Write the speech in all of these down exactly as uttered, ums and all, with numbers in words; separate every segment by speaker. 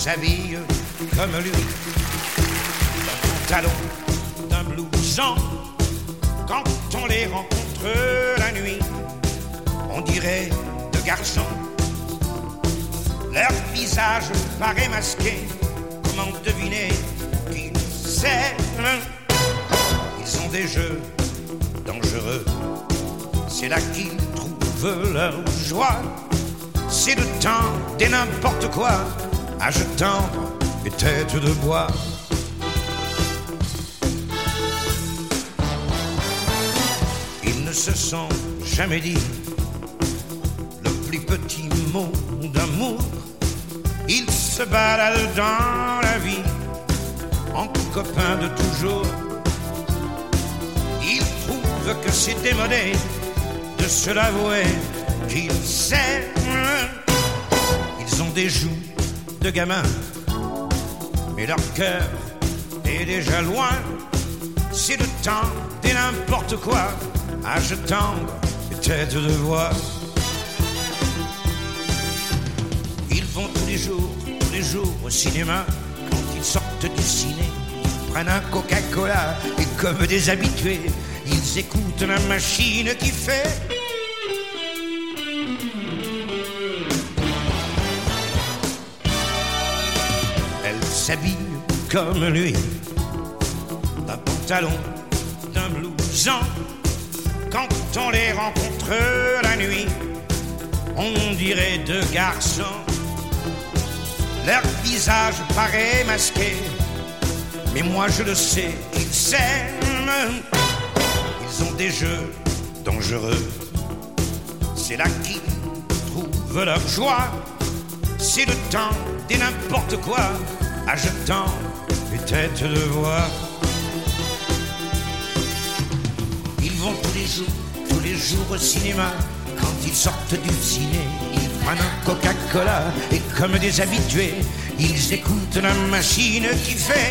Speaker 1: s'habillent comme lui, d'un pantalon, d'un blouson. Quand on les rencontre la nuit, on dirait deux garçons. Leur visage paraît masqué, comment deviner qu'ils s'aiment? Ils ont des jeux dangereux, c'est là qu'ils trouvent leur joie. C'est le temps des n'importe quoi, âge tendre et tête de bois. Ils ne se sont jamais dit le plus petit mot d'amour. Ils se baladent dans la vie en copains de toujours. Ils trouvent que c'est démodé de se l'avouer qu'ils s'aiment. Ils ont des joues de gamins, mais leur cœur est déjà loin. C'est le temps des n'importe quoi, âge tendre et tête de bois. Ils vont tous les jours, tous les jours au cinéma. Quand ils sortent du ciné, ils prennent un Coca-Cola et comme des habitués, ils écoutent la machine qui fait. Elle s'habille comme lui, d'un pantalon, d'un blouson. Quand on les rencontre la nuit, on dirait deux garçons. Leur visage paraît masqué, mais moi je le sais, ils s'aiment. Ils ont des jeux dangereux, c'est là qu'ils trouvent leur joie. C'est le temps des n'importe quoi, âge tendre et tête de bois. Ils vont tous les jours, tous les jours au cinéma. Quand ils sortent du ciné, ils prennent un Coca-Cola et comme des habitués, ils écoutent la machine qui fait.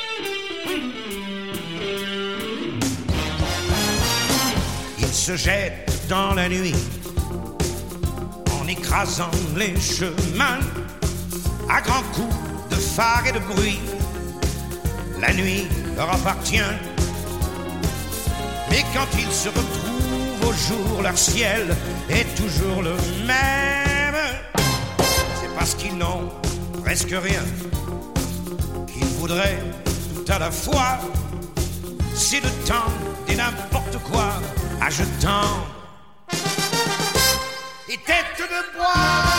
Speaker 1: Ils se jettent dans la nuit en écrasant les chemins à grands coups de phare et de bruit. La nuit leur appartient, mais quand ils se retrouvent au jour, leur ciel est toujours le même. C'est parce qu'ils n'ont presque rien qu'ils voudraient tout à la fois. C'est le temps des n'importe quoi, âge tendre et tête de bois.